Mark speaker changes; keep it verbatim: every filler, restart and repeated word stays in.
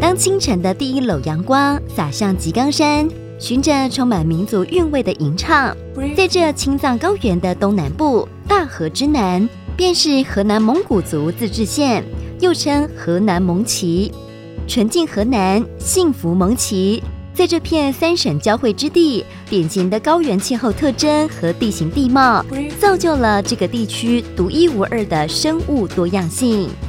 Speaker 1: 当清晨的第一篓阳光洒向吉冈山，循着充满民族韵味的吟唱，在这青藏高原的东南部，大河之南，便是河南蒙古族自治县，又称河南蒙旗。纯净河南，幸福蒙旗。在这片三省交汇之地，典型的高原气候特征和地形地貌，造就了这个地区独一无二的生物多样性。